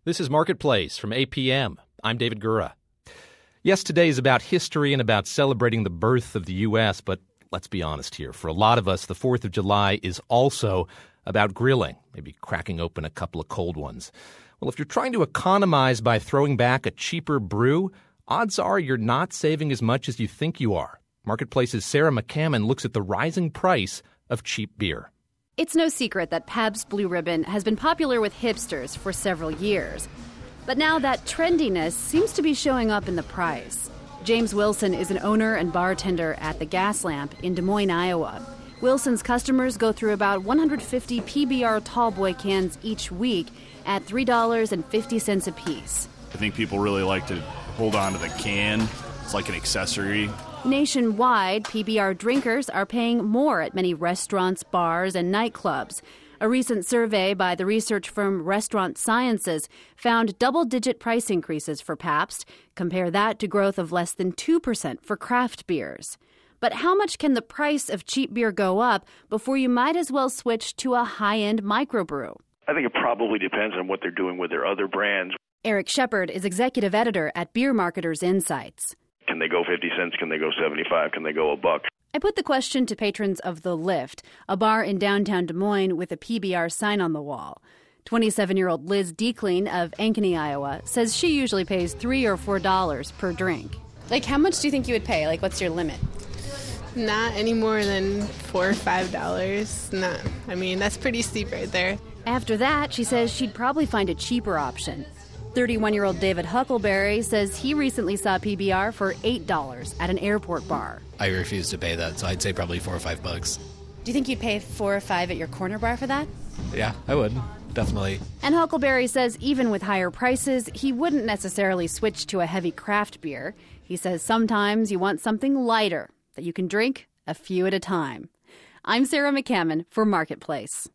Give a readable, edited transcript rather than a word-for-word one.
This is Marketplace from APM. I'm David Gura. Yes, today is about history and about celebrating the birth of the U.S., but let's be honest here. For a lot of us, the 4th of July is also about grilling, maybe cracking open a couple of cold ones. Well, if you're trying to economize by throwing back a cheaper brew, odds are you're not saving as much as you think you are. Marketplace's Sarah McCammon looks at the rising price of cheap beer. It's no secret that Pabst Blue Ribbon has been popular with hipsters for several years. But now that trendiness seems to be showing up in the price. James Wilson is an owner and bartender at the Gas Lamp in Des Moines, Iowa. Wilson's customers go through about 150 PBR Tallboy cans each week at $3.50 a piece. I think people really like to hold on to the can. It's like an accessory. Nationwide, PBR drinkers are paying more at many restaurants, bars, and nightclubs. A recent survey by the research firm Restaurant Sciences found double-digit price increases for Pabst. Compare that to growth of less than 2% for craft beers. But how much can the price of cheap beer go up before you might as well switch to a high-end microbrew? I think it probably depends on what they're doing with their other brands. Eric Shepard is executive editor at Beer Marketers Insights. Can they go 50 cents? Can they go 75? Can they go $1? I put the question to patrons of The Lift, a bar in downtown Des Moines with a PBR sign on the wall. 27-year-old Liz Deekling of Ankeny, Iowa, says she usually pays $3 or $4 per drink. How much do you think you would pay? What's your limit? Not any more than $4 or $5. That's pretty steep right there. After that, she says she'd probably find a cheaper option. 31-year-old David Huckleberry says he recently saw PBR for $8 at an airport bar. I refuse to pay that, so I'd say probably $4 or $5. Do you think you'd pay $4 or $5 at your corner bar for that? Yeah, I would. Definitely. And Huckleberry says even with higher prices, he wouldn't necessarily switch to a heavy craft beer. He says sometimes you want something lighter that you can drink a few at a time. I'm Sarah McCammon for Marketplace.